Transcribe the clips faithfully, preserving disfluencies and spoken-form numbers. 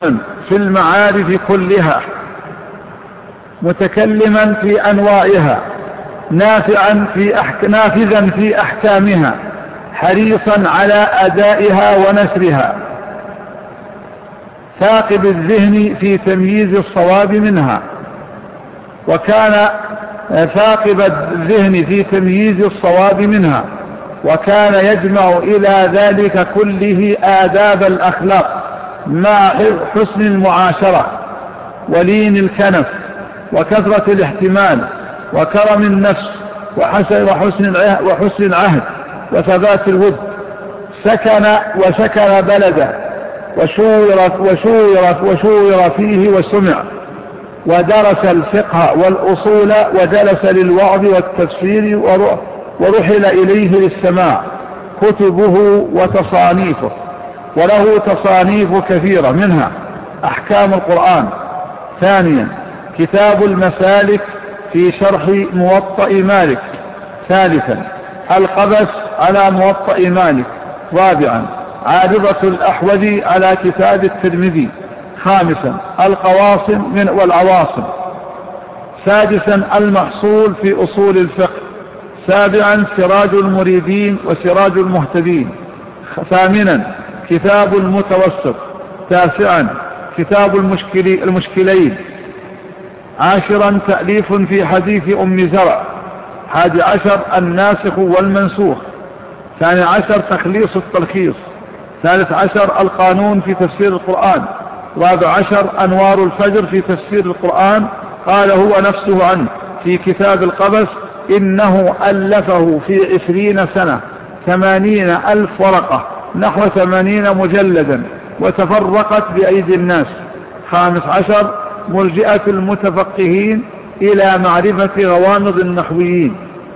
في المعارف كلها، متكلما في أنواعها، نافعا في أحك... نافذا في أحكامها، حريصا على أدائها ونشرها، ثاقب الذهن في تمييز الصواب منها. وكان ثاقب الذهن في تمييز الصواب منها وكان يجمع إلى ذلك كله آداب الأخلاق مع حسن المعاشرة ولين الكنف وكثرة الاحتمال وكرم النفس وحسن وحسن العهد وثبات الود. سكن وسكن بلده وشور, وشور, وشور فيه وسمع، ودرس الفقه والأصول وجلس للوعظ والتفسير ورحل إليه للسماع كتبه وتصانيفه، وله تصانيف كثيرة منها أحكام القرآن. ثانيا كتاب المسالك في شرح موطأ مالك. ثالثا القبس على موطأ مالك. رابعا عارضة الأحوذي على كتاب الترمذي. خامسا القواصم من والعواصم. سادسا المحصول في أصول الفقه. سابعا سراج المريدين وسراج المهتدين. ثامنا كتاب المتوسط. تاسعا كتاب المشكلي المشكلين. عاشرا تأليف في حديث أم زرع. حادي عشر الناسخ والمنسوخ. ثاني عشر تخليص التلخيص. ثالث عشر القانون في تفسير القرآن. رابع عشر أنوار الفجر في تفسير القرآن. قال هو نفسه عنه في كتاب القبس إنه ألفه في عشرين سنة ثمانين ألف ورقة نحو ثمانين مجلدا وتفرقت بأيدي الناس. خامس عشر مرجئة المتفقهين إلى معرفة غوامض النحويين.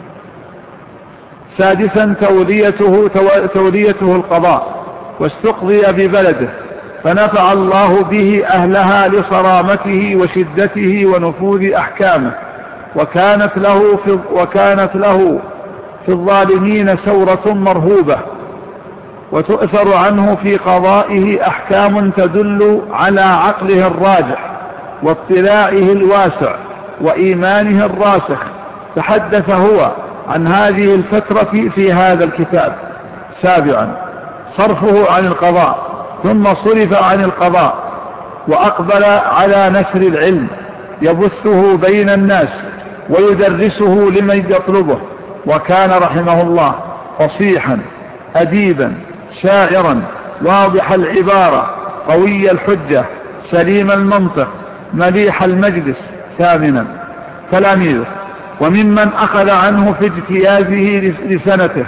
سادسا توليته, توليته القضاء واستقضي ببلده فنفع الله به أهلها لصرامته وشدته ونفوذ أحكامه، وكانت له في, وكانت له في الظالمين ثورة مرهوبة، وتؤثر عنه في قضائه أحكام تدل على عقله الراجح واطلاعه الواسع وإيمانه الراسخ. تحدث هو عن هذه الفترة في هذا الكتاب. سابعا صرفه عن القضاء ثم صرف عن القضاء وأقبل على نشر العلم يبثه بين الناس ويدرسه لمن يطلبه. وكان رحمه الله فصيحا أديبا شاعرا واضح العبارة قوي الحجة سليم المنطق مليح المجلس. ثامنا تلاميذه وممن أخذ عنه في اجتيازه لسنته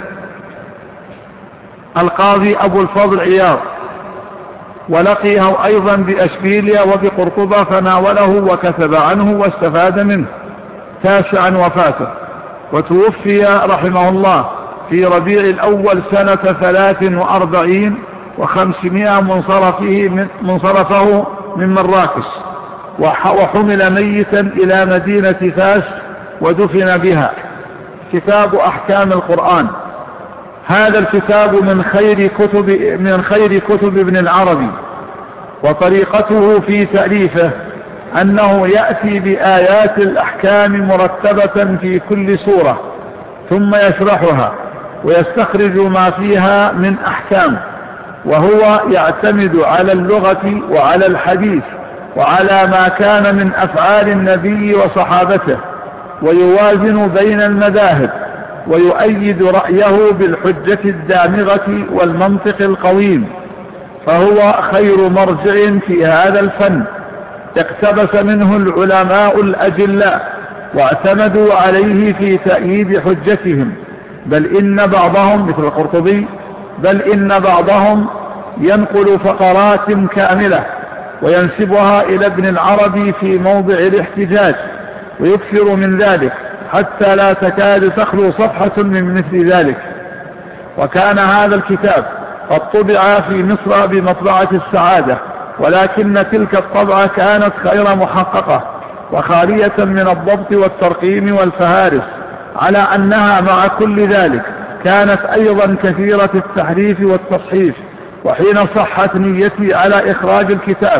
القاضي أبو الفضل عياض، ولقيه أيضا بأشبيليا وبقرطبة فناوله وكتب عنه واستفاد منه. تاسعا وفاته، وتوفي رحمه الله في ربيع الأول سنة ثلاث وأربعين وخمسمائة منصرفه من, منصرفه من مراكش، وحمل ميتا إلى مدينة فاس ودفن بها. كتاب أحكام القرآن. هذا الكتاب من خير كتب من خير كتب ابن العربي، وطريقته في تأليفه أنه يأتي بآيات الأحكام مرتبة في كل سورة ثم يشرحها ويستخرج ما فيها من أحكام، وهو يعتمد على اللغة وعلى الحديث وعلى ما كان من أفعال النبي وصحابته، ويوازن بين المذاهب ويؤيد رأيه بالحجة الدامغة والمنطق القويم، فهو خير مرجع في هذا الفن. اقتبس منه العلماء الأجلاء واعتمدوا عليه في تأييد حجتهم، بل إن بعضهم مثل القرطبي بل إن بعضهم ينقل فقرات كاملة وينسبها إلى ابن العربي في موضع الاحتجاج ويكثر من ذلك حتى لا تكاد تخلو صفحة من مثل ذلك. وكان هذا الكتاب قد طبع في مصر بمطبعة السعادة، ولكن تلك الطبعة كانت غير محققة وخالية من الضبط والترقيم والفهارس، على أنها مع كل ذلك كانت أيضا كثيرة التحريف والتصحيف. وحين صحت نيتي على إخراج الكتاب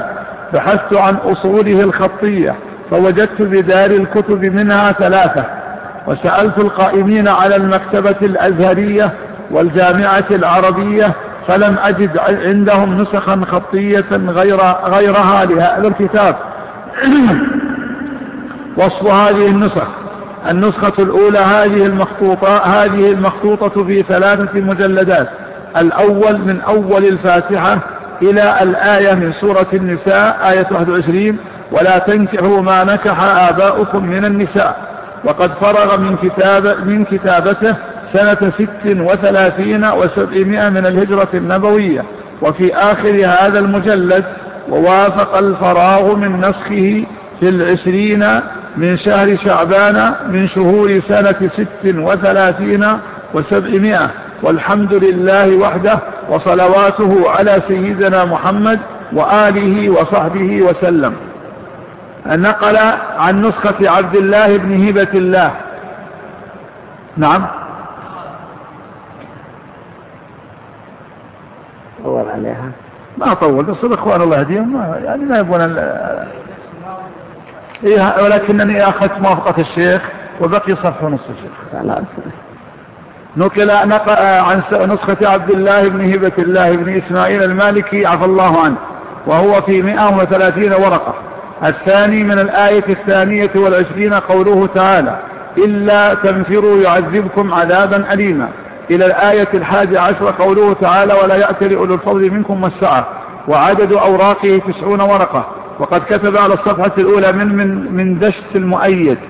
بحثت عن أصوله الخطية فوجدت بدار الكتب منها ثلاثة، وسألت القائمين على المكتبة الأزهرية والجامعة العربية فلم أجد عندهم نسخا خطية غير غيرها لهذا الكتاب. وصف هذه النسخ: النسخة الأولى هذه المخطوطة هذه المخطوطة في ثلاثة مجلدات. الأول من أول الفاتحة إلى الآية من سورة النساء آية واحد وعشرين: ولا تنكحوا ما نكح آباؤكم من النساء. وقد فرغ من كتاب من كتابته سنة ست وثلاثين وسبعمائة من الهجرة النبوية. وفي آخر هذا المجلد: ووافق الفراغ من نسخه في العشرين من شهر شعبان من شهور سنة ست وثلاثين وسبعمائة. والحمد لله وحده، وصلواته على سيدنا محمد وآله وصحبه وسلم. نقل عن نسخة عبد الله بن هبة الله. نعم. طول عليها ما طول، بس الإخوان الله يهديهم يعني ما يبون ال... إيه، ولكنني أخذت موافقة الشيخ وبقي صفحة ونصف الشيخ. نقل نقل عن نسخة عبد الله بن هبة الله بن إسماعيل المالكي عفى الله عنه، وهو في مئة وثلاثين ورقة. الثاني من الآية الثانية والعشرين قوله تعالى: إلا تنفروا يعذبكم عذابا أليما، إلى الآية الحادي عشر قوله تعالى: ولا يأتل أولو الفضل منكم والسعة. وعدد أوراقه تسعون ورقة. وقد كتب على الصفحة الأولى من من من دشت المؤيد.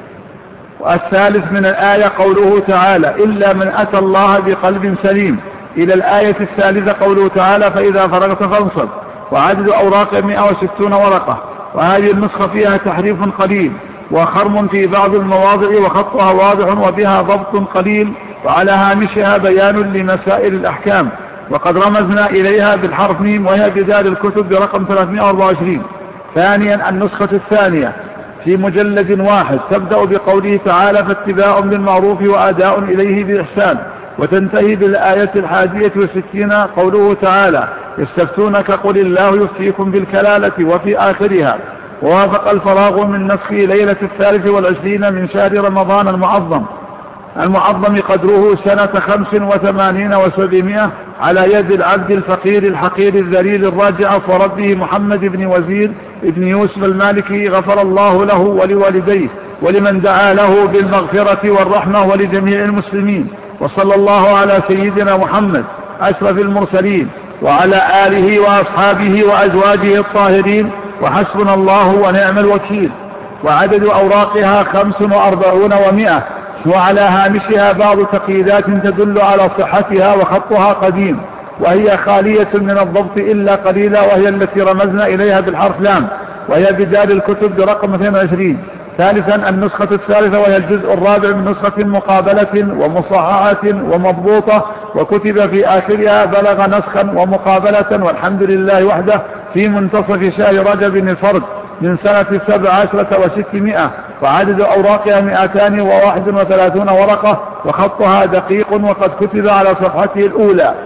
والثالث من الآية قوله تعالى: إلا من أتى الله بقلب سليم، إلى الآية الثالثة قوله تعالى: فإذا فرغت فانصب. وعدد أوراق مئة وستون ورقة. وهذه النسخة فيها تحريف قليل وخرم في بعض المواضع، وخطها واضح وبها ضبط قليل، وعلى هامشها بيان لمسائل الأحكام. وقد رمزنا إليها بالحرف ميم، وهي بدار الكتب برقم ثلاثمائة وأربعة وعشرين. ثانيا النسخة الثانية في مجلد واحد تبدأ بقوله تعالى: فاتباع بالمعروف وأداء إليه بإحسان. وتنتهي بالآية الحادية والستين قوله تعالى: يستفتونك قل الله يفتيكم بالكلالة. وفي آخرها: ووافق الفراغ من نسخه ليلة الثالث والعشرين من شهر رمضان المعظم المعظم قدره سنة خمس وثمانين وسبعمائة، على يد العبد الفقير الحقير الذليل الراجع فربه محمد بن وزير بن يوسف المالكي، غفر الله له ولوالديه ولمن دعا له بالمغفرة والرحمة ولجميع المسلمين. وصلى الله على سيدنا محمد أشرف المرسلين وعلى آله وأصحابه وأزواجه الطاهرين، وحسبنا الله ونعم الوكيل. وعدد أوراقها خمس وأربعون ومائة. وعلى هامشها بعض تقييدات تدل على صحتها، وخطها قديم، وهي خالية من الضبط إلا قليلا، وهي التي رمزنا إليها بالحرف لام، وهي بدار الكتب برقم اثنين وعشرين. ثالثا النسخة الثالثة، وهي الجزء الرابع من نسخة مقابلة ومصححة ومضبوطة، وكتب في آخرها: بلغ نسخا ومقابلة والحمد لله وحده في منتصف شهر رجب الفرد من سنة سبع عشرة وستمائة. وعدد أوراقها مئتان وواحد وثلاثون ورقة، وخطها دقيق، وقد كتب على صفحته الأولى: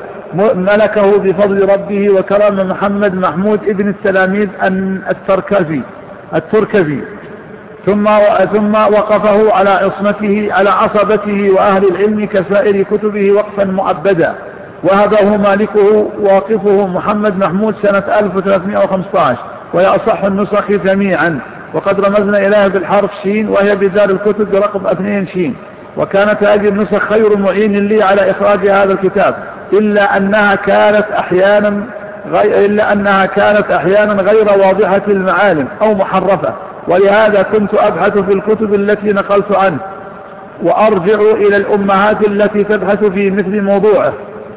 ملكه بفضل ربه وكرم محمد محمود ابن التلاميذ التركزي التركزي ثم ثم وقفه على عصمته على عصبته وأهل العلم كسائر كتبه وقفا مؤبدا. وهبه مالكه واقفه محمد محمود سنة ألف وثلاثمائة وخمسة عشر، وهي أصح النسخ جميعا. وقد رمزنا إليها بالحرف شين، وهي بدار الكتب برقم اثنين شين. وكانت هذه النسخ خير معين لي على إخراج هذا الكتاب، إلا أنها كانت أحيانا غير إلا أنها كانت أحيانا غير واضحة المعالم أو محرفة، ولهذا كنت أبحث في الكتب التي نقلت عنه، وأرجع إلى الأمهات التي تبحث في مثل موضوعه.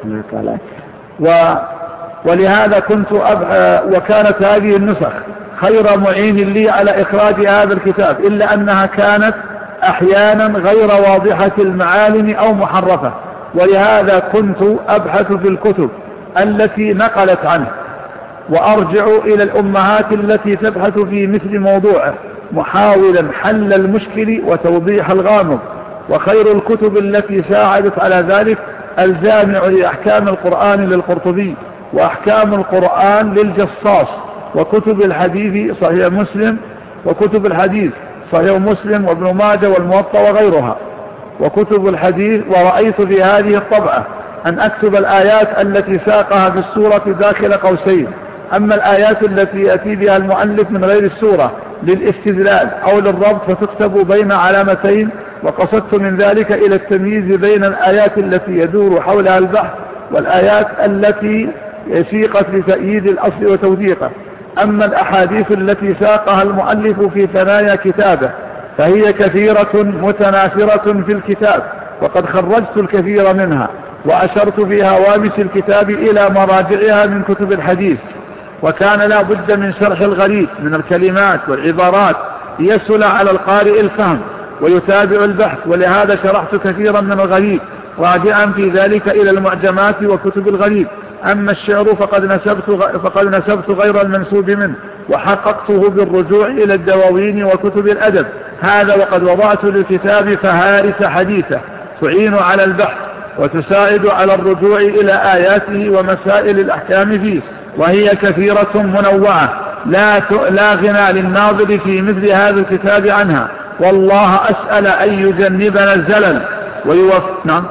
و ولهذا كنت أبحث وكانت هذه النسخ خير معين لي على إخراج هذا الكتاب، إلا أنها كانت أحيانا غير واضحة المعالم أو محرفة، ولهذا كنت أبحث في الكتب التي نقلت عنه، وأرجع إلى الأمهات التي تبحث في مثل موضوعه، محاولا حل المشكل وتوضيح الغامض. وخير الكتب التي ساعدت على ذلك الجامع لأحكام القرآن للقرطبي، وأحكام القرآن للجصاص، وكتب الحديث صحيح مسلم وكتب الحديث صحيح مسلم وابن ماجه والموطأ وغيرها وكتب الحديث. ورأيت في هذه الطبعة أن أكتب الآيات التي ساقها في السورة داخل قوسين، أما الآيات التي يأتي بها المؤلف من غير السورة للاستدلال أو للربط فتكتب بين علامتين، وقصدت من ذلك إلى التمييز بين الآيات التي يدور حولها البحث والآيات التي سيقت لتأييد الأصل وتوثيقه. أما الأحاديث التي ساقها المؤلف في ثنايا كتابه فهي كثيرة متناثرة في الكتاب، وقد خرجت الكثير منها وأشرت في هوامش الكتاب إلى مراجعها من كتب الحديث، وكان لا بد من شرح الغريب من الكلمات والعبارات ليسهل على القارئ الفهم ويتابع البحث، ولهذا شرحت كثيرا من الغريب راجعا في ذلك إلى المعجمات وكتب الغريب. أما الشعر فقد نسبت, فقد نسبت غير المنسوب منه وحققته بالرجوع إلى الدواوين وكتب الأدب، هذا وقد وضعت للكتاب فهارس حديثة تعين على البحث وتساعد على الرجوع إلى آياته ومسائل الأحكام فيه، وهي كثيرة منوعة لا, لا غنى للناظر في مثل هذا الكتاب عنها. والله أسأل أن يجنبنا الزلل ويوفق نعم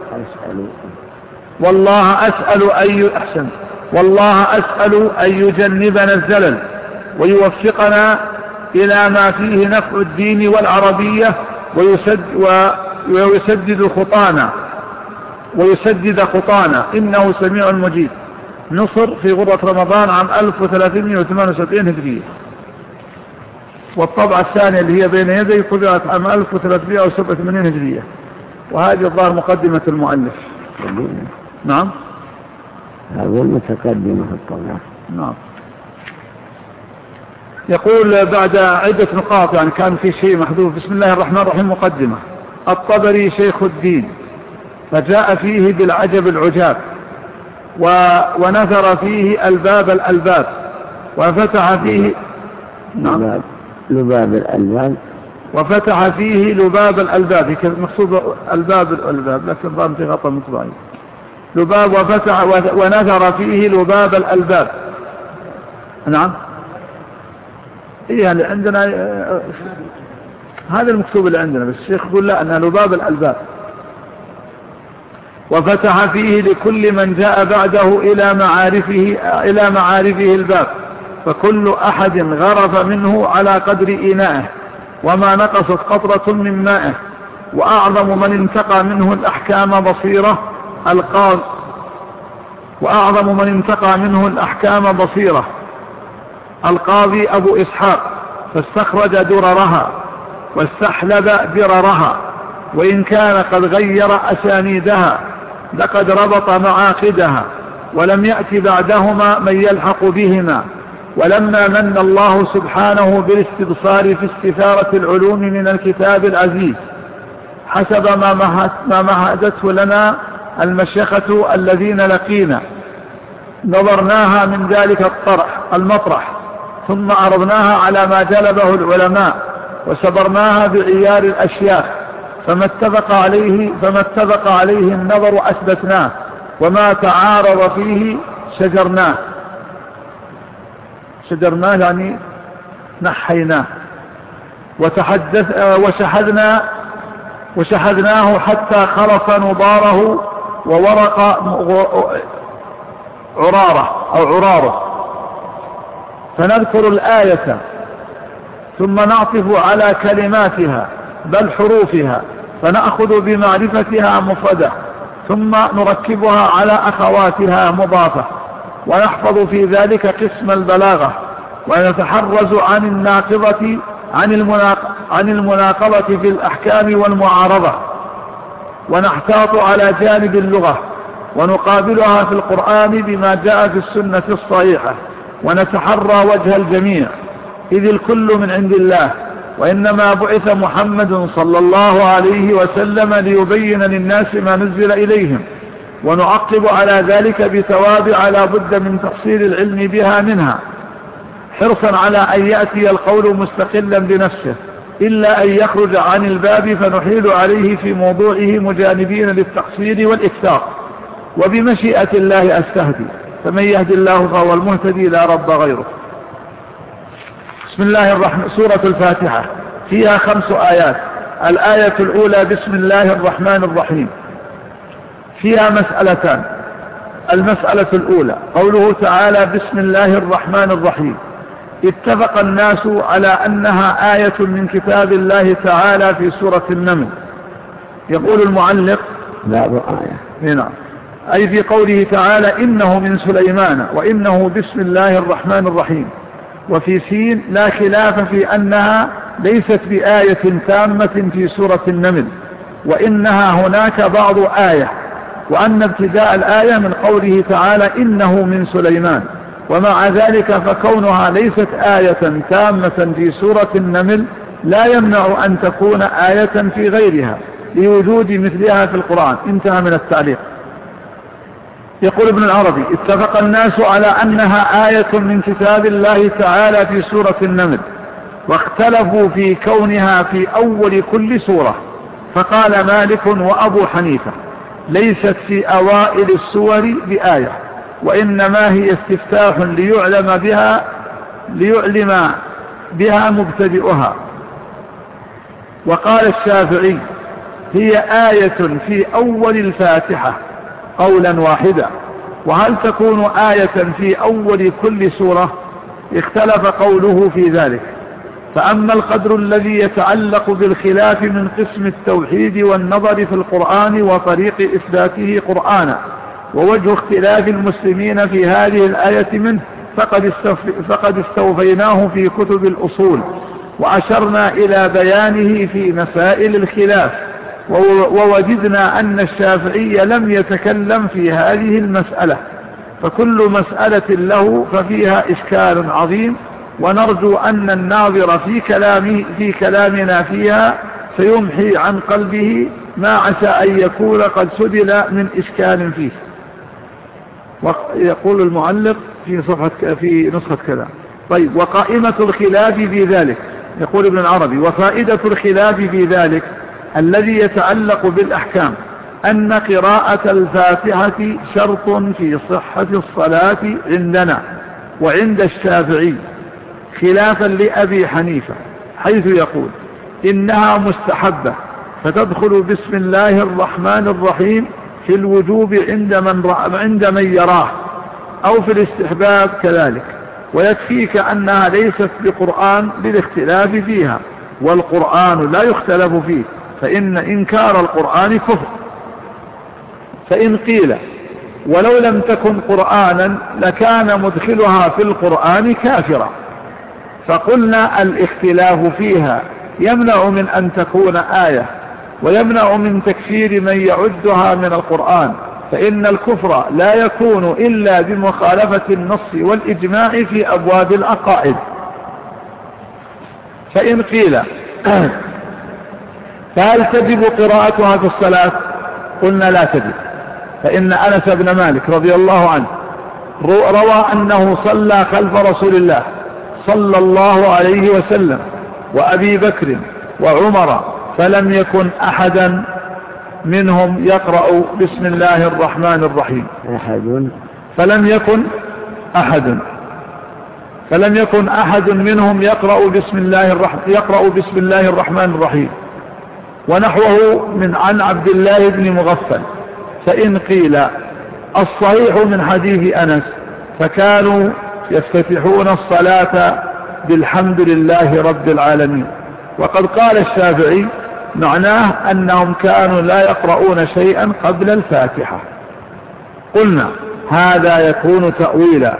والله أسأل أن أحسن والله أسأل أن يجنبنا الزلل ويوفقنا إلى ما فيه نفع الدين والعربية ويسد ويسدد خطانا ويسدد خطانا إنه سميع مجيب. نصر في غرة رمضان عام ألف وثلاثمائة وثمانية وسبعين هجرية، والطبعة الثانية اللي هي بين يدي طبعت عام ألف وثلاثمائة وسبعة وثمانين هجرية، وهذه الظاهر مقدمة المؤلف. نعم هذا المتقدمة في الطبعة. نعم. يقول بعد عدة نقاط يعني كان في شيء محذوف. بسم الله الرحمن الرحيم. مقدمة. الطبري شيخ الدين، فجاء فيه بالعجب العجاب و... ونثر فيه الباب الألباب وفتح فيه نعم لباب الألباب وفتح فيه لباب الألباب مقصود الباب الألباب لكن ضمت غطى مطبعي لباب وفتح ونثر فيه لباب الألباب. نعم يعني عندنا هذا المكتوب اللي عندنا، بس الشيخ يقول لا أنها لباب الألباب. وفتح فيه لكل من جاء بعده إلى معارفه إلى معارفه الباب، فكل أحد غرف منه على قدر إنائه وما نقصت قطرة من مائه. وأعظم من انتقى منه الأحكام بصيرة القاضي وأعظم من انتقى منه الأحكام بصيرة القاضي أبو إسحاق، فاستخرج دررها واستحلب دررها، وإن كان قد غير أسانيدها لقد ربط معاقدها، ولم يأت بعدهما من يلحق بهما. ولما من الله سبحانه بالاستبصار في استثارة العلوم من الكتاب العزيز حسب ما مهدته لنا المشيخة الذين لقينا، نظرناها من ذلك الطرح المطرح ثم عرضناها على ما جلبه العلماء وسبرناها بعيار الأشياخ، فما اتفق عليه فما اتفق عليه النظر أثبتناه، وما تعارض فيه شجرناه شجرناه يعني نحيناه وتحدث وشحذنا وشحذناه حتى خلص نضاره وورق عراره أو عراره، فنذكر الآية ثم نعطف على كلماتها بل حروفها، فنأخذ بمعرفتها مفردة ثم نركبها على أخواتها مضافة، ونحفظ في ذلك قسم البلاغة، ونتحرز عن الناقضة عن, المناق... عن المناقضة في الأحكام والمعارضة، ونحتاط على جانب اللغة ونقابلها في القرآن بما جاء في السنة الصحيحة، ونتحرى وجه الجميع إذ الكل من عند الله، وإنما بعث محمد صلى الله عليه وسلم ليبين للناس ما نزل إليهم، ونعقب على ذلك بتوابع لا بد من تفصيل العلم بها منها، حرصا على أن يأتي القول مستقلا بنفسه إلا أن يخرج عن الباب فنحيل عليه في موضوعه مجانبين للتقصير والإكثار. وبمشيئة الله أستهدي، فمن يهدي الله فهو المهتدي لا رب غيره. بسم الله الرحمن سورة الفاتحة فيها خمس آيات. الآية الأولى بسم الله الرحمن الرحيم، فيها مسألتان. المسألة الأولى قوله تعالى بسم الله الرحمن الرحيم، اتفق الناس على أنها آية من كتاب الله تعالى في سورة النمل. يقول المعلق باب آية، نعم، أي في قوله تعالى إنه من سليمان وإنه بسم الله الرحمن الرحيم. وفي سين لا خلاف في أنها ليست بآية تامة في سورة النمل، وإنها هناك بعض آية، وأن ابتداء الآية من قوله تعالى إنه من سليمان. ومع ذلك فكونها ليست آية تامة في سورة النمل لا يمنع أن تكون آية في غيرها لوجود مثلها في القرآن. انتهى من التعليق. يقول ابن العربي اتفق الناس على أنها آية من كتاب الله تعالى في سورة النمل، واختلفوا في كونها في أول كل سورة. فقال مالك وأبو حنيفة ليست في أوائل السور بآية، وإنما هي استفتاح ليعلم بها ليعلم بها مبتدئها. وقال الشافعي هي آية في أول الفاتحة قولا واحدا. وهل تكون آية في أول كل سورة؟ اختلف قوله في ذلك. فأما القدر الذي يتعلق بالخلاف من قسم التوحيد والنظر في القرآن وطريق إثباته قرآنا ووجه اختلاف المسلمين في هذه الآية منه فقد, فقد استوفيناه في كتب الأصول، وأشرنا إلى بيانه في مسائل الخلاف، ووجدنا أن الشافعي لم يتكلم في هذه المسألة، فكل مسألة له ففيها إشكال عظيم، ونرجو أن الناظر في, كلامه في كلامنا فيها سيمحي عن قلبه ما عسى أن يكون قد سدل من إشكال فيه. ويقول المعلق في, صفحة في نسخة كذا. طيب، وقائمة الخلاف في ذلك، يقول ابن العربي وفائدة الخلاف في ذلك الذي يتعلق بالأحكام أن قراءة الفاتحة شرط في صحة الصلاة عندنا وعند الشافعي، خلافا لأبي حنيفة حيث يقول إنها مستحبة فتدخل بسم الله الرحمن الرحيم في الوجوب عند من, عند من يراه، أو في الاستحباب كذلك. ويكفيك أنها ليست بقرآن للاختلاف فيها، والقرآن لا يختلف فيه، فإن إنكار القرآن كفر. فإن قيل ولو لم تكن قرآنا لكان مدخلها في القرآن كافرا، فقلنا الاختلاف فيها يمنع من أن تكون آية، ويمنع من تكفير من يعدها من القرآن، فإن الكفر لا يكون إلا بمخالفة النص والإجماع في أبواب العقائد. فإن قيل فهل تجب قراءتها في الصلاة؟ قلنا لا تجب، فإن أنس بن مالك رضي الله عنه روى أنه صلى خلف رسول الله صلى الله عليه وسلم وأبي بكر وعمر، فلم يكن أحدا منهم يقرأ بسم الله الرحمن الرحيم. أحد فلم يكن أحد فلم يكن أحد منهم يقرأ بسم الله الرحمن يقرأ بسم الله الرحمن الرحيم، ونحوه من عن عبد الله بن مغفل. فإن قيل الصحيح من حديث أنس فكانوا يفتتحون الصلاة بالحمد لله رب العالمين. وقد قال الشافعي معناه أنهم كانوا لا يقرؤون شيئا قبل الفاتحة. قلنا هذا يكون تأويلا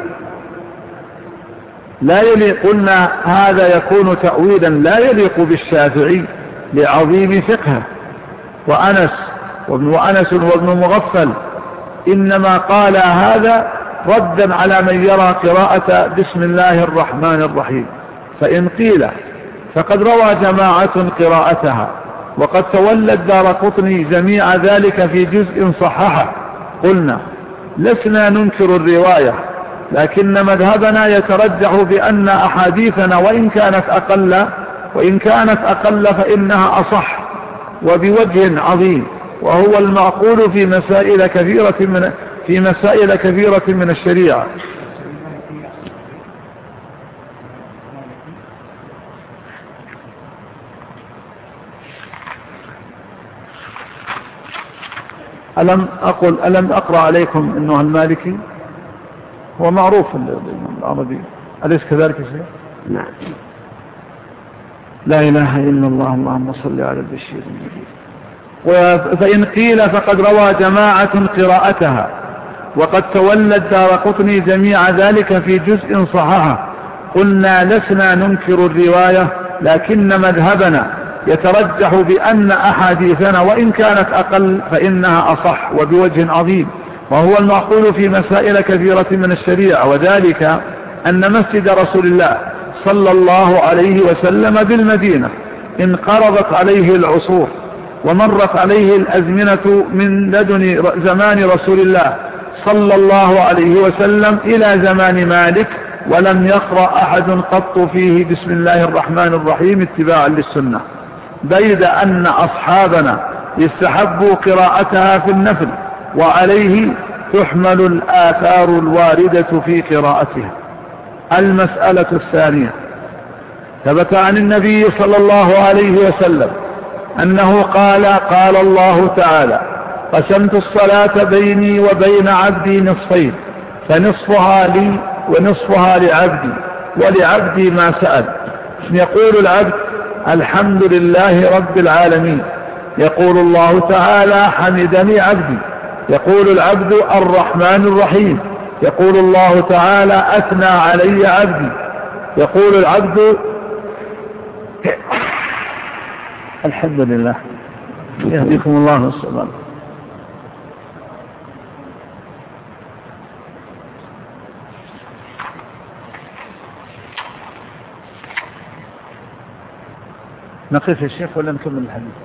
لا يليق قلنا هذا يكون تأويلا لا يليق بالشافعي لعظيم فقهه، وأنس وابن وأنس وابن مغفل إنما قال هذا ردا على من يرى قراءة بسم الله الرحمن الرحيم. فإن قيل فقد روى جماعة قراءتها، وقد تولى الدارقطني جميع ذلك في جزء صححه. قلنا لسنا ننكر الرواية، لكن مذهبنا يترجح بأن أحاديثنا وإن كانت أقل وإن كانت أقل فإنها أصح وبوجه عظيم، وهو المعقول في مسائل كثيرة من في مسائل كثيرة من الشريعة. ألم أقل ألم أقرأ عليكم أنه المالكي هو معروف العربي، أليس كذلك يا شيخ؟ نعم. لا إله إلا الله اللهم صل على البشير النبي. فإن قيل فقد روى جماعة قراءتها، وقد تولى الدارقطني جميع ذلك في جزء صححه، قلنا لسنا ننكر الرواية، لكن مذهبنا يترجح بأن أحاديثنا وإن كانت أقل فإنها أصح وبوجه عظيم، وهو المعقول في مسائل كثيرة من الشريعة، وذلك أن مسجد رسول الله صلى الله عليه وسلم بالمدينة انقرضت عليه العصور ومرت عليه الأزمنة من لدن زمان رسول الله صلى الله عليه وسلم إلى زمان مالك، ولم يقرأ أحد قط فيه بسم الله الرحمن الرحيم اتباعا للسنة، بيد أن أصحابنا يستحبوا قراءتها في النفل، وعليه تحمل الآثار الواردة في قراءتها. المسألة الثانية، ثبت عن النبي صلى الله عليه وسلم أنه قال قال الله تعالى قسمت الصلاة بيني وبين عبدي نصفين، فنصفها لي ونصفها لعبدي، ولعبدي ما سأل. يقول العبد الحمد لله رب العالمين، يقول الله تعالى حمدني عبدي، يقول العبد الرحمن الرحيم، يقول الله تعالى أثنى علي عبدي، يقول العبد الحمد لله يهديكم الله والسلام. نقف يا شيخ ولا نكمل الحديث؟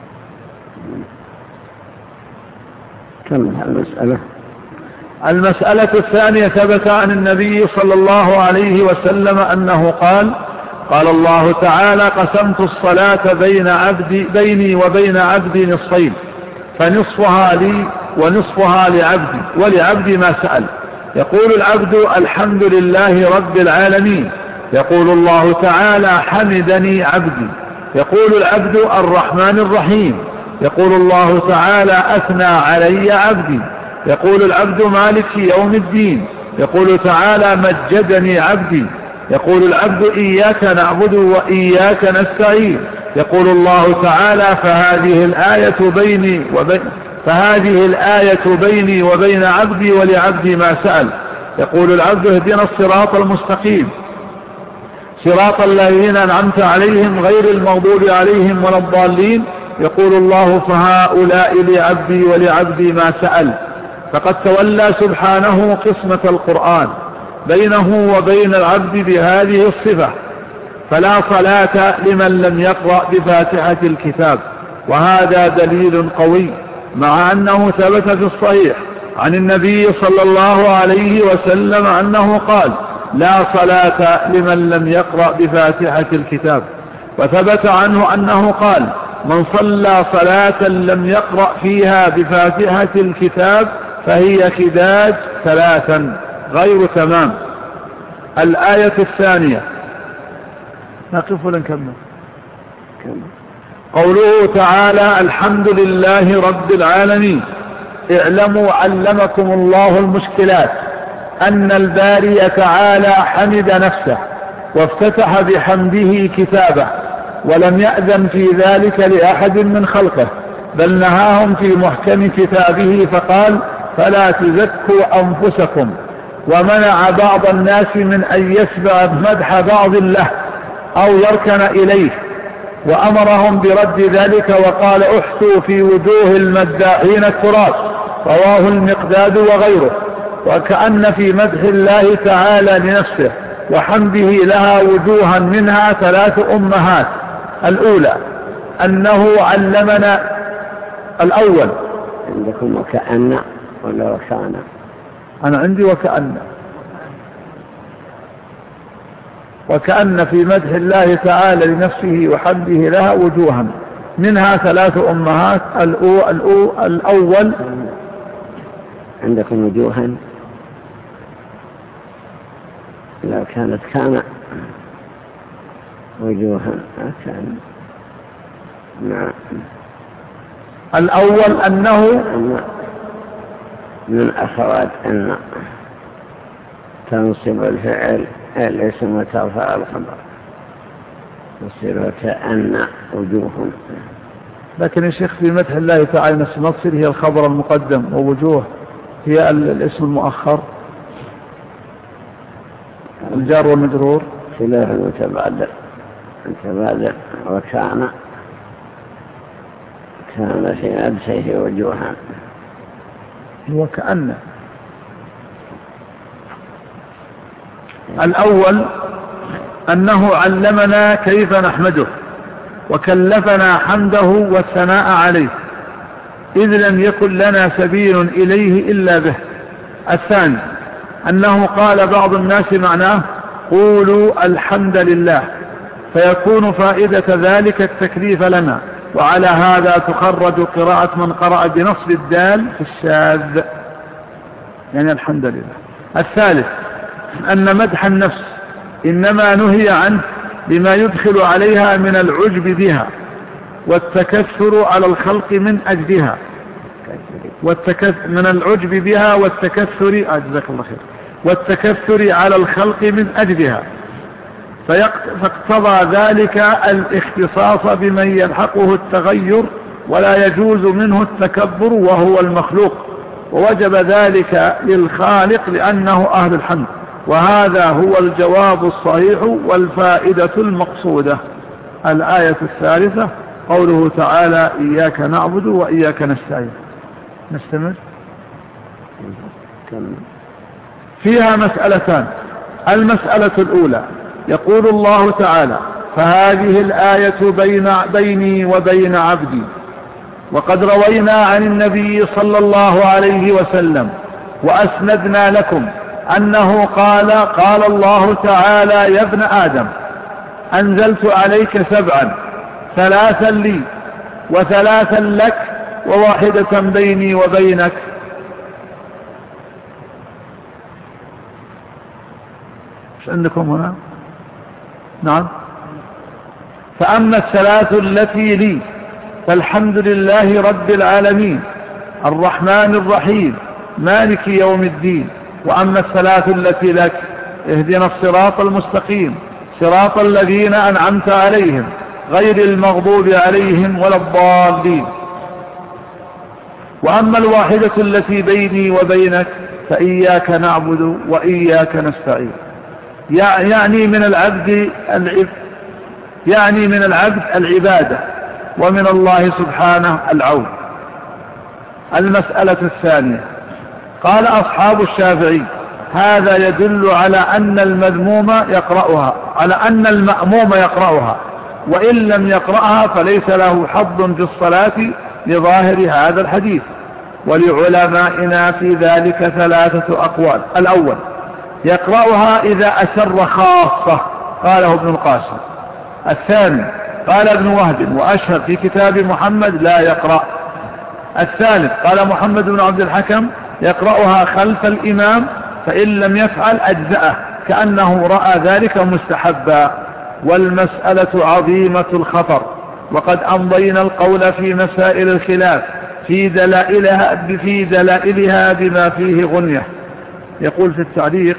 كمل المسألة. المسألة الثانية، ثبت عن النبي صلى الله عليه وسلم أنه قال قال الله تعالى قسمت الصلاة بين عبدي بيني وبين عبدي نصفين، فنصفها لي ونصفها لعبدي، ولعبدي ما سأل. يقول العبد الحمد لله رب العالمين، يقول الله تعالى حمدني عبدي، يقول العبد الرحمن الرحيم، يقول الله تعالى أثنى علي عبدي، يقول العبد مالك يوم الدين، يقول تعالى مجدني عبدي، يقول العبد إياك نعبد وإياك نستعين، يقول الله تعالى فهذه الآية بيني وبين فهذه الآية بيني وبين عبدي ولعبدي ما سأل. يقول العبد اهدنا الصراط المستقيم صراط الذين أنعمت عليهم غير المغضوب عليهم ولا الضالين، يقول الله فهؤلاء لعبدي ولعبدي ما سأل. فقد تولى سبحانه قسمة القرآن بينه وبين العبد بهذه الصفة، فلا صلاة لمن لم يقرأ بفاتحة الكتاب، وهذا دليل قوي، مع أنه ثبت في الصحيح عن النبي صلى الله عليه وسلم أنه قال لا صلاة لمن لم يقرأ بفاتحة الكتاب، وثبت عنه أنه قال من صلى صلاة لم يقرأ فيها بفاتحة الكتاب فهي خداج ثلاثا غير تمام. الآية الثانية، نقف ولا نكمل؟ قوله تعالى الحمد لله رب العالمين، اعلموا علمكم الله المشكلات أن الباري تعالى حمد نفسه وافتتح بحمده كتابه، ولم يأذن في ذلك لأحد من خلقه، بل نهاهم في محكم كتابه فقال فلا تزكوا أنفسكم، ومنع بعض الناس من أن يسبع مدح بعض له أو يركن إليه، وأمرهم برد ذلك وقال احثوا في وجوه المداحين التراث، رواه المقداد وغيره. وكأن في مدح الله تعالى لنفسه وحمده لها وجوها، منها ثلاث أمهات. الأولى أنه علمنا الأول عندكم وكأن ولا وكأن؟ أنا عندي وكأن. وكأن في مدح الله تعالى لنفسه وحمده لها وجوها، منها ثلاث أمهات. الأو الأو الأول عندكم وجوها، لو كانت كان وجوها كان. نعم. الأول أنه من أخوات أن تنصب الفعل الاسم وترفع الخبر، تصير كأن وجوه. لكن يا شيخ في مدح الله تعالى نفس نصر هي الخبر المقدم، ووجوه هي الاسم المؤخر، الجار والمجرور خلاف المتبادل. المتبادل وكان كان في نفسه وجوها، وكأن. الأول أنه علمنا كيف نحمده وكلفنا حمده والثناء عليه، إذ لم يكن لنا سبيل إليه إلا به. الثاني أنه قال بعض الناس معناه قولوا الحمد لله، فيكون فائدة ذلك التكليف لنا، وعلى هذا تخرج قراءة من قرأ بنصب الدال في الشاذ، يعني الحمد لله. الثالث أن مدح النفس إنما نهي عنه لما يدخل عليها من العجب بها والتكثر على الخلق من أجلها، والتكثر من العجب بها والتكثر أجزاك الله خير والتكثر على الخلق من أجلها، فاقتضى ذلك الاختصاص بمن يلحقه التغير ولا يجوز منه التكبر وهو المخلوق، ووجب ذلك للخالق لأنه أهل الحمد، وهذا هو الجواب الصحيح والفائدة المقصودة. الآية الثالثة قوله تعالى إياك نعبد وإياك نستعين. نستمر. فيها مسألتان. المسألة الأولى يقول الله تعالى فهذه الآية بين بيني وبين عبدي، وقد روينا عن النبي صلى الله عليه وسلم وأسندنا لكم أنه قال قال الله تعالى يا ابن آدم أنزلت عليك سبعا، ثلاثا لي وثلاثا لك وواحدة بيني وبينك. ايش عندكم هنا؟ نعم. فأما الثلاث التي لي فالحمد لله رب العالمين الرحمن الرحيم مالك يوم الدين. وأما الثلاث التي لك اهدنا الصراط المستقيم صراط الذين أنعمت عليهم غير المغضوب عليهم ولا الضالين. وأما الواحدة التي بيني وبينك فإياك نعبد وإياك نستعين، يعني من العبد يعني من العبد العبادة ومن الله سبحانه العون. المسألة الثانية قال أصحاب الشافعي هذا يدل على أن المذموم يقرأها على أن المأموم يقرأها، وإن لم يقرأها فليس له حظ في الصلاة لظاهر هذا الحديث. ولعلمائنا في ذلك ثلاثة أقوال. الأول يقرأها إذا أسر خاصة قاله ابن القاسم. الثاني قال ابن وهب وأشهر في كتاب محمد لا يقرأ. الثالث قال محمد بن عبد الحكم يقرأها خلف الإمام، فإن لم يفعل أجزأه كأنه رأى ذلك مستحبا. والمسألة عظيمة الخطر، وقد أمضينا القول في مسائل الخلاف في دلائلها, في دلائلها بما فيه غنية. يقول في التعليق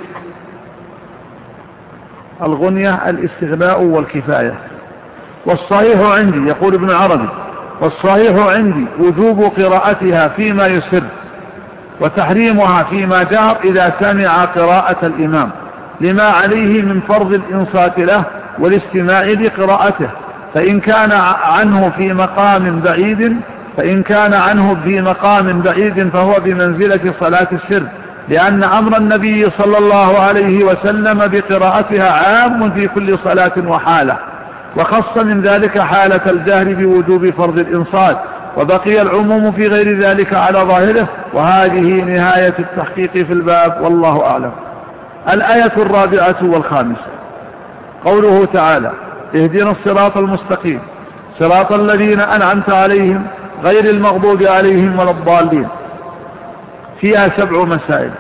الغنية الاستغناء والكفاية. والصحيح عندي يقول ابن عربي والصحيح عندي وجوب قراءتها فيما يسر وتحريمها فيما جهر إذا سمع قراءة الإمام لما عليه من فرض الإنصات له والاستماع لقراءته، فإن كان عنه في مقام بعيد فإن كان عنه في مقام بعيد فهو بمنزلة صلاة السر، لأن أمر النبي صلى الله عليه وسلم بقراءتها عام في كل صلاة وحالة، وخص من ذلك حالة الجهر بوجوب فرض الإنصات، وبقي العموم في غير ذلك على ظاهره. وهذه نهاية التحقيق في الباب والله أعلم. الآية الرابعة والخامسة قوله تعالى اهدنا الصراط المستقيم صراط الذين أنعمت عليهم غير المغضوب عليهم ولا الضالين. فيها سبع مسائل.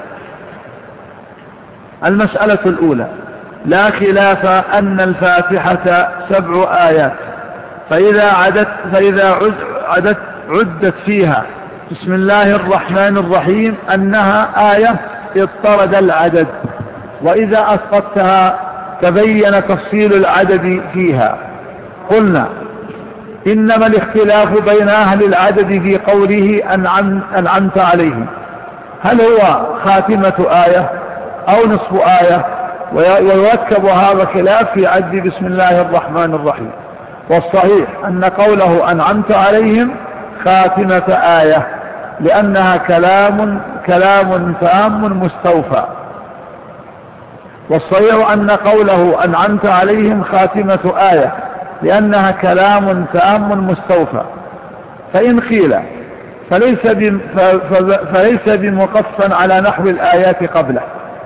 المسألة الأولى لا خلاف أن الفاتحة سبع آيات، فإذا عدت, فإذا عدت عدت فيها بسم الله الرحمن الرحيم أنها آية اضطرد العدد، وإذا أسقطتها تبين تفصيل العدد فيها. قلنا إنما الاختلاف بين أهل العدد في قوله أنعم أنعمت عليهم، هل هو خاتمة آية أو نصف آية؟ ويركب هذا الخلاف في عد بسم الله الرحمن الرحيم. والصحيح أن قوله أنعمت عليهم خاتمة آية، لأنها كلام كلام تام مستوفى. والصحيح أن قوله أنعمت عليهم خاتمة آية، لأنها كلام تام مستوفى. فإن قيل فليس فليس بمقصا على نحو الآيات قبله،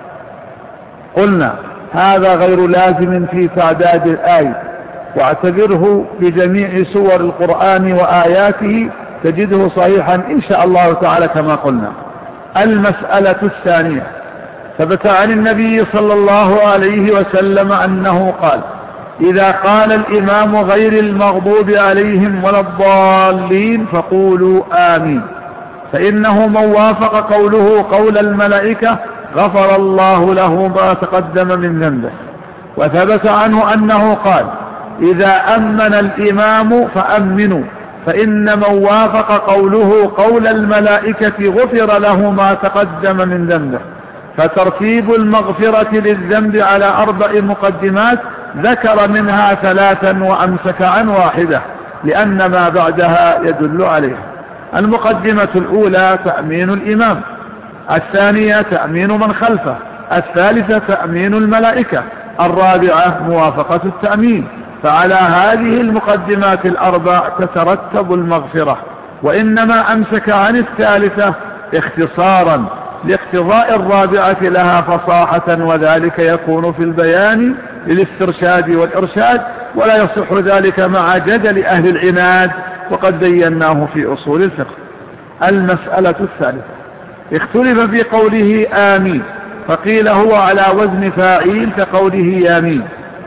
قلنا هذا غير لازم في تعداد الآية، واعتبره بجميع سور القرآن وآياته تجده صحيحا إن شاء الله تعالى كما قلنا. المسألة الثانية، ثبت عن النبي صلى الله عليه وسلم أنه قال: إذا قال الإمام غير المغضوب عليهم ولا الضالين فقولوا آمين، فإنه من وافق قوله قول الملائكة غفر الله له ما تقدم من ذنبه. وثبت عنه أنه قال: إذا أمن الإمام فأمنوا، فإن من وافق قوله قول الملائكة غفر له ما تقدم من ذنبه. فترتيب المغفرة للذنب على أربع مقدمات، ذكر منها ثلاثا وأمسك عن واحدة لأن ما بعدها يدل عليها. المقدمة الأولى تأمين الإمام، الثانية تأمين من خلفه، الثالثة تأمين الملائكة، الرابعة موافقة التأمين. فعلى هذه المقدمات الأربع تترتب المغفرة، وإنما أمسك عن الثالثة اختصارا لاقتضاء الرابعة لها فصاحة، وذلك يكون في البيان للاسترشاد والإرشاد، ولا يصح ذلك مع جدل أهل العناد، وقد بيناه في أصول الفقه. المسألة الثالثة، اختلف في قوله آمين، فقيل هو على وزن فاعيل كقوله يامين،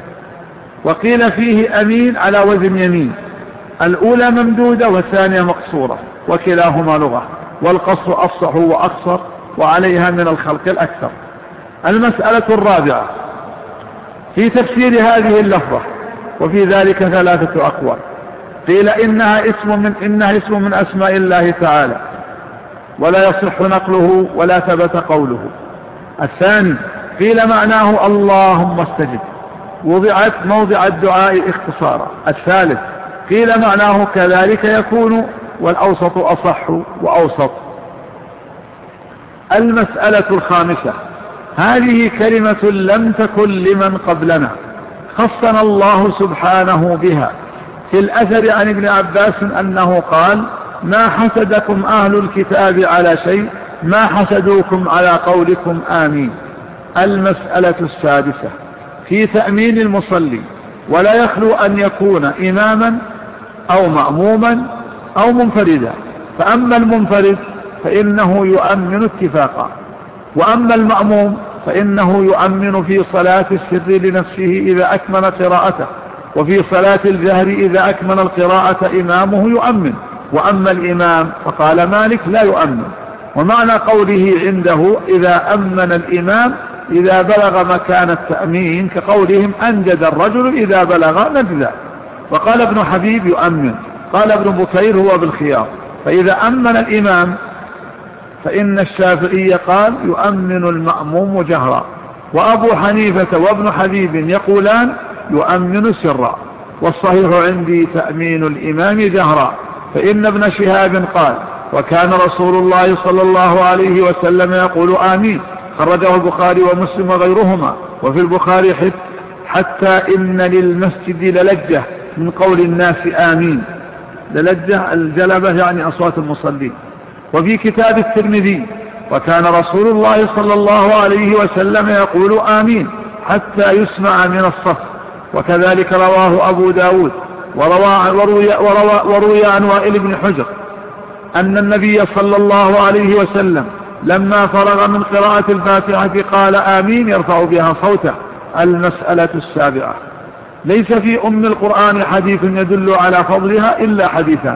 وقيل فيه أمين على وزن يمين. الأولى ممدودة والثانية مقصورة، وكلاهما لغة، والقصر أفصح وأقصر، وعليها من الخلق الأكثر. المسألة الرابعة في تفسير هذه اللفظة، وفي ذلك ثلاثة أقوال. قيل إنها اسم من إنها اسم من أسماء الله تعالى، ولا يصح نقله ولا ثبت قوله. الثاني قيل معناه اللهم استجب، وضعت موضع الدعاء اختصارا. الثالث قيل معناه كذلك يكون، والأوسط أصح وأوسط. المسألة الخامسة، هذه كلمة لم تكن لمن قبلنا، خصنا الله سبحانه بها. في الأثر عن ابن عباس أنه قال: ما حسدكم أهل الكتاب على شيء، ما حسدوكم على قولكم آمين. المسألة السادسة في تأمين المصلي، ولا يخلو أن يكون إماما أو مأموما أو منفردا. فأما المنفرد فإنه يؤمن اتفاقا، وأما المأموم فإنه يؤمن في صلاة السر لنفسه إذا أكمل قراءته، وفي صلاة الجهر إذا أكمل القراءة إمامه يؤمن. وأما الإمام فقال مالك لا يؤمن. ومعنى قوله عنده إذا أمن الإمام إذا بلغ مكان التأمين، كقولهم أنجد الرجل إذا بلغ نجدا. وقال ابن حبيب يؤمن، قال ابن بكير هو بالخيار. فإذا أمن الإمام فإن الشافعي قال يؤمن المأموم جهرا، وأبو حنيفة وابن حبيب يقولان يؤمن سرا. والصحيح عندي تأمين الإمام جهرا، فإن ابن شهاب قال: وكان رسول الله صلى الله عليه وسلم يقول آمين، خرجه البخاري ومسلم وغيرهما. وفي البخاري حتى إن للمسجد للجة من قول الناس آمين. للجة الجلبة يعني أصوات المصلين. وفي كتاب الترمذي: وكان رسول الله صلى الله عليه وسلم يقول آمين حتى يسمع من الصف. وكذلك رواه أبو داود. وروى, وروي, وروى, وروي عن وائل بن حجر أن النبي صلى الله عليه وسلم لما فرغ من قراءة الفاتحة قال آمين يرفع بها صوته. المسألة السابعة، ليس في أم القرآن حديث يدل على فضلها إلا حديثان: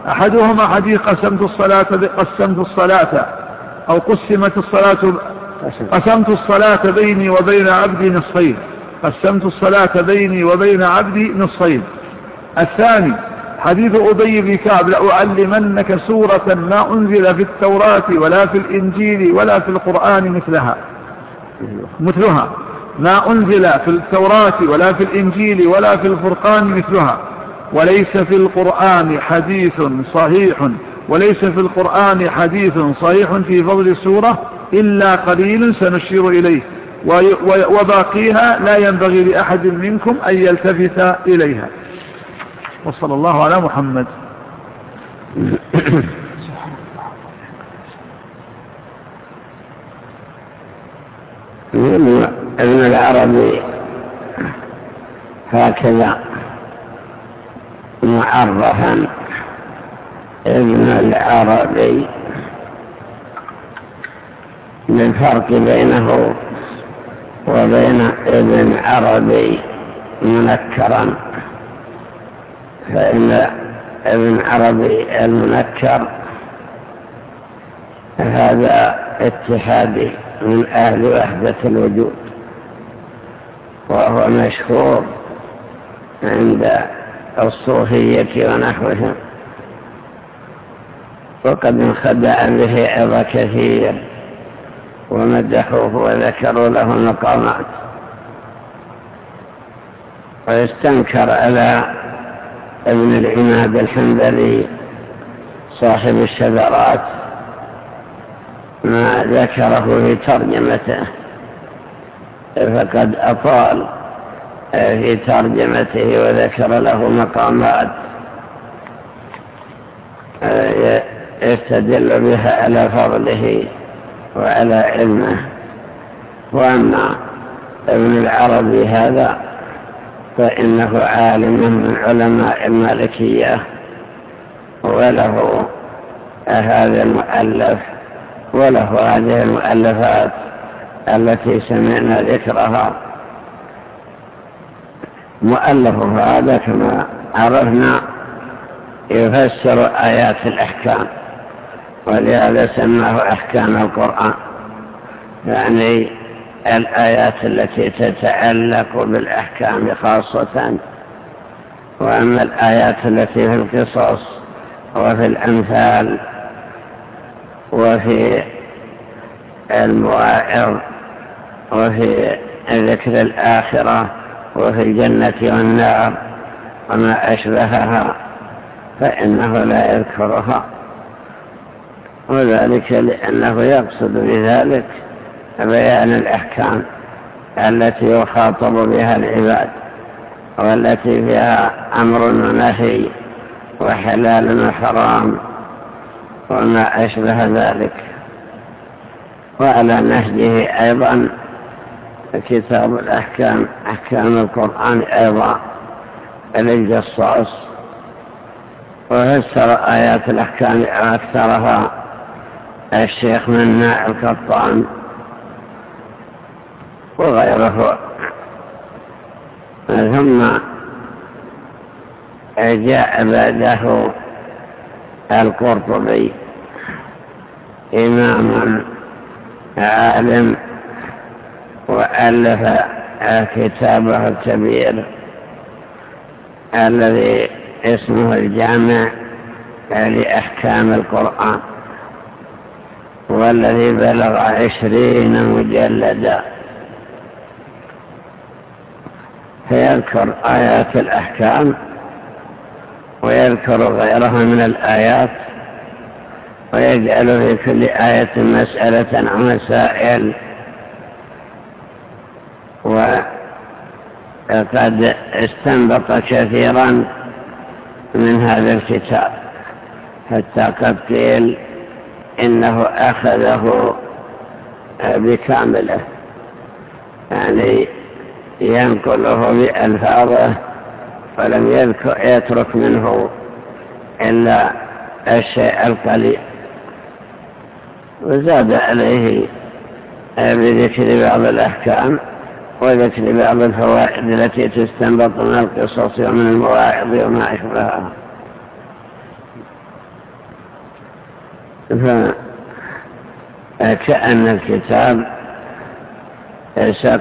أحدهما حديث قسمت الصلاة قسمت الصلاة أو قسمت الصلاة قسمت الصلاة بيني وبين عبدي نصفين قسمت الصلاة بيني وبين عبدي نصفين. الثاني حديث أبي بن كعب لأعلمنك سورة ما أنزل في التوراة ولا في الإنجيل ولا في القرآن مثلها مثلها ما أنزل في التوراة ولا في الإنجيل ولا في الفرقان مثلها وليس في القرآن حديث صحيح وليس في القرآن حديث صحيح في فضل السورة إلا قليل سنشير إليه وباقيها لا ينبغي لأحد منكم أن يلتفت إليها. وصلى الله على محمد. ابن العربي هكذا معرفا ابن العربي للفرق بينه وبين ابن عربي منكرا، فإن ابن عربي المنكر هذا اتحادي من أهل وحدة الوجود، وهو مشهور عند الصوفية ونحوهم، وقد انخدع به عظ كثير ومدحوه وذكروا له المقامات، ويستنكر على ابن العماد الحنبلي صاحب الشذرات ما ذكره في ترجمته، فقد أطال في ترجمته وذكر له مقامات يستدل بها على فضله وعلى علمه. وأما ابن العربي هذا فإنه عالم من علماء المالكية، وله هذا المؤلف وله هذه المؤلفات التي سمعنا ذكرها. مؤلفه هذا كما عرفنا يفسر آيات الأحكام، ولهذا سماه أحكام القرآن، يعني الآيات التي تتعلق بالأحكام خاصة. وأما الآيات التي في القصص وفي الأمثال وفي المواعظ وفي ذكر الآخرة وفي الجنة والنار وما أشبهها فإنه لا يذكرها، وذلك لأنه يقصد بذلك بيان الأحكام التي يخاطب بها العباد، والتي فيها أمر ونهي وحلال وحرام وما أشبه ذلك. وعلى نهجه أيضا كتاب الأحكام أحكام القرآن أيضا للجصاص، وفسر آيات الأحكام أكثرها الشيخ مناع القطان وغيره. ثم جاء بعده القرطبي إمام عالم وألف كتابه الكبير الذي اسمه الجامع لأحكام القرآن، والذي بلغ عشرين مجلدا، فيذكر آيات الأحكام ويذكر غيرها من الآيات، ويجعل في كل آية مسألة أو مسائل. وقد استنبط كثيرا من هذا الكتاب، حتى قد قيل إنه أخذه بكامله، يعني ينقله بألفاظه ولم يترك منه إلا الشيء القليل، وزاد عليه بذكر بعض الأحكام وذكر بعض الفوائد التي تستنبط من القصص ومن المواعظ وما أشبهها. فكأن الكتاب